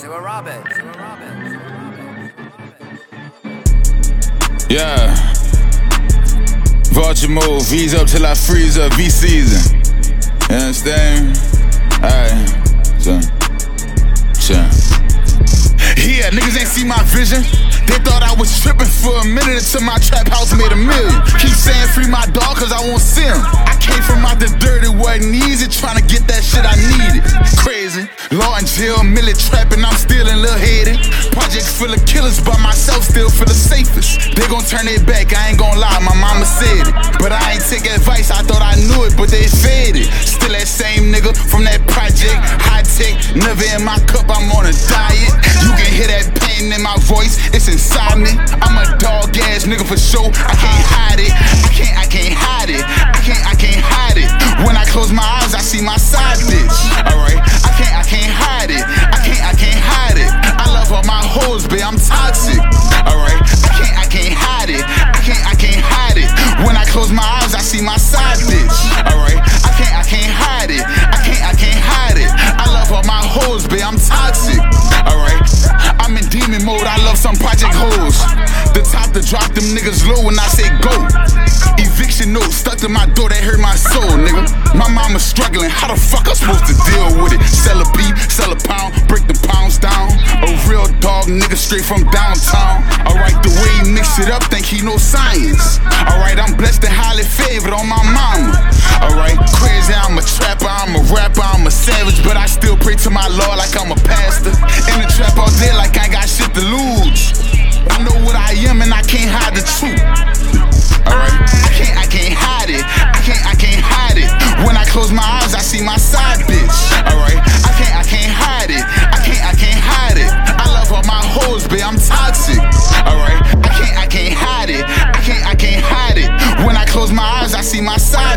Say what Robin. Yeah. Vulture move, V's up till I freeze up, V season. You understand? Alright, so. Yeah, niggas ain't see my vision. They thought I was tripping for a minute until my trap house made $1 million. Keep saying free my dog cause I won't see him. I came from out the dirt, it wasn't easy trying to get that shit I needed. Crazy, law and jail, millet trapping, I'm still in little headed. Projects full of killers, but myself still feel the safest. They gon' turn their back, I ain't gon' lie, my mama said it. But I ain't take advice, I thought I knew it, but they fed it. Still that same nigga from that project, high tech, never in my cup, I'm on a diet. You can hear that pain in my voice, it's inside me. I'm a dog ass nigga for sure, I can't hide it. I can't hide it. I can't hide it. When I close my eyes, I see my side bitch. Alright, I can't hide it. I can't hide it. I love all my hoes, babe, I'm toxic. Alright, I can't hide it. I can't hide it. When I close my eyes, I see my side bitch. Alright, I can't hide it. I can't hide it. I love all my hoes, babe, I'm toxic. Alright, I'm in demon mode, I love some project hoes. The top to drop them niggas low when I say go. Eviction note stuck to my door, that hurt my soul, nigga. My mama struggling, how the fuck I supposed to deal with it? Sell a beat, sell a pound, break the pounds down. A real dog nigga straight from downtown. Alright, the way he mix it up, think he know science. Alright, I'm blessed and highly favored on my mama. Alright, crazy, I'm a trapper, I'm a rapper, I'm a savage, but I still pray to my Lord like I'm a pastor. In the trap all day like I got shit to lose. I know what I am and I can't hide the truth. Alright, I can't hide it. I can't hide it. When I close my eyes, I see my side bitch. Alright, I can't hide it. I can't hide it. I love all my hoes, babe, I'm toxic. Alright, I can't hide it. I can't hide it. When I close my eyes, I see my side